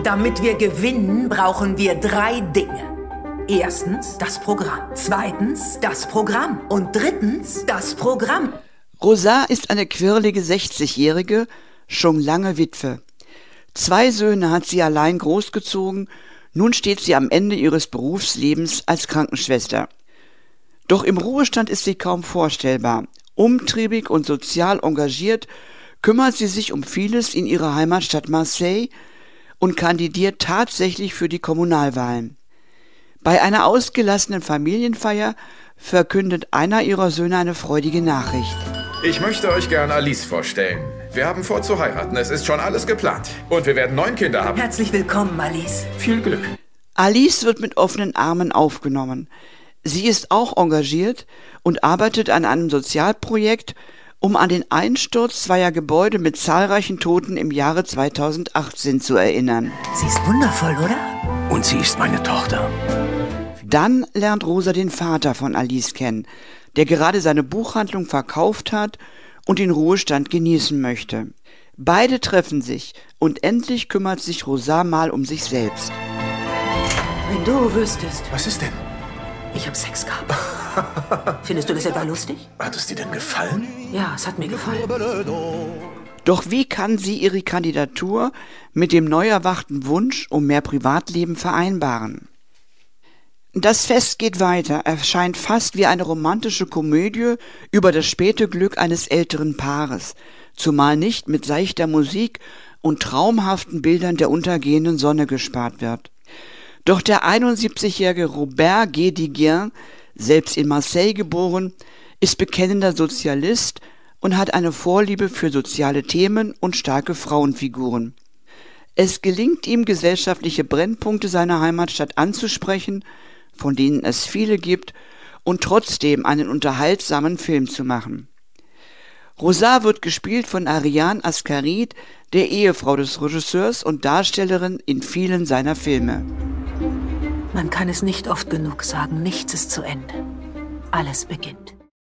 Damit wir gewinnen, brauchen wir 3 Dinge. Erstens das Programm, zweitens das Programm und drittens das Programm. Rosa ist eine quirlige 60-Jährige, schon lange Witwe. 2 Söhne hat sie allein großgezogen, nun steht sie am Ende ihres Berufslebens als Krankenschwester. Doch im Ruhestand ist sie kaum vorstellbar. Umtriebig und sozial engagiert kümmert sie sich um vieles in ihrer Heimatstadt Marseille und kandidiert tatsächlich für die Kommunalwahlen. Bei einer ausgelassenen Familienfeier verkündet einer ihrer Söhne eine freudige Nachricht. Ich möchte euch gern Alice vorstellen. Wir haben vor zu heiraten, es ist schon alles geplant. Und wir werden 9 Kinder haben. Herzlich willkommen, Alice. Viel Glück. Alice wird mit offenen Armen aufgenommen. Sie ist auch engagiert und arbeitet an einem Sozialprojekt, um an den Einsturz 2 Gebäude mit zahlreichen Toten im Jahre 2018 zu erinnern. Sie ist wundervoll, oder? Und sie ist meine Tochter. Dann lernt Rosa den Vater von Alice kennen, der gerade seine Buchhandlung verkauft hat und den Ruhestand genießen möchte. Beide treffen sich und endlich kümmert sich Rosa mal um sich selbst. Wenn du wüsstest. Was ist denn? Ich habe Sex gehabt. Findest du das etwa lustig? Hat es dir denn gefallen? Ja, es hat mir gefallen. Doch wie kann sie ihre Kandidatur mit dem neu erwachten Wunsch um mehr Privatleben vereinbaren? Das Fest geht weiter, erscheint fast wie eine romantische Komödie über das späte Glück eines älteren Paares, zumal nicht mit seichter Musik und traumhaften Bildern der untergehenden Sonne gespart wird. Doch der 71-jährige Robert Guédiguian, selbst in Marseille geboren, ist bekennender Sozialist und hat eine Vorliebe für soziale Themen und starke Frauenfiguren. Es gelingt ihm, gesellschaftliche Brennpunkte seiner Heimatstadt anzusprechen, von denen es viele gibt, und trotzdem einen unterhaltsamen Film zu machen. Rosa wird gespielt von Ariane Ascaride, der Ehefrau des Regisseurs und Darstellerin in vielen seiner Filme. Man kann es nicht oft genug sagen, nichts ist zu Ende. Alles beginnt.